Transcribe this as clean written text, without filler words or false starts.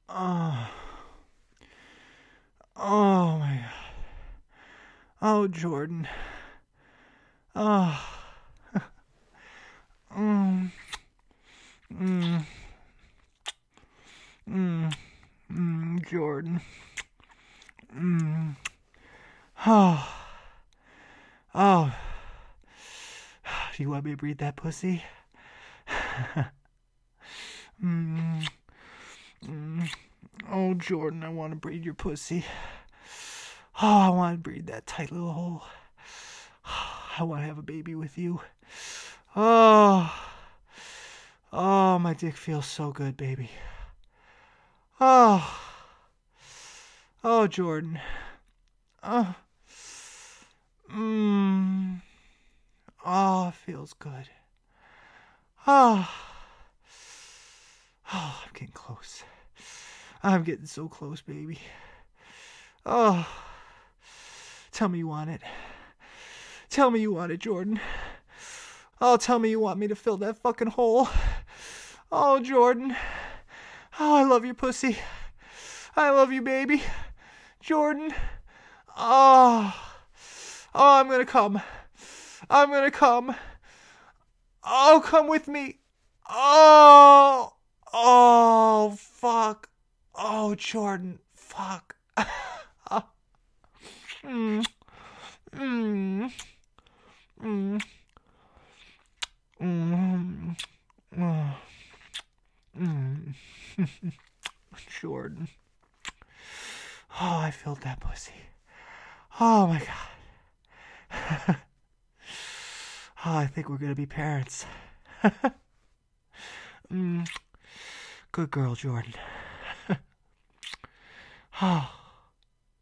Oh, oh my God. Oh, Jordan. Oh, mm, mm, mm, Jordan. Mm. Oh, oh. Do you want me to breathe that pussy? mm, mm. Oh, Jordan, I want to breathe your pussy. Oh, I want to breathe that tight little hole. I want to have a baby with you. Oh, oh, my dick feels so good, baby. Oh, oh, Jordan. Oh, mmm. Oh, it feels good. Oh, oh, I'm getting close. I'm getting so close, baby. Oh, tell me you want it. Tell me you want it, Jordan. Oh, tell me you want me to fill that fucking hole. Oh, Jordan. Oh, I love your pussy. I love you, baby. Jordan. Oh. Oh, I'm gonna come. I'm gonna come. Oh, come with me. Oh. Oh, fuck. Oh, Jordan. Fuck. mm. Mm. Mm. Mm. Mm. Mm. Jordan. Oh, I filled that pussy. Oh my God. Oh, I think we're gonna be parents. mm. Good girl, Jordan. Oh.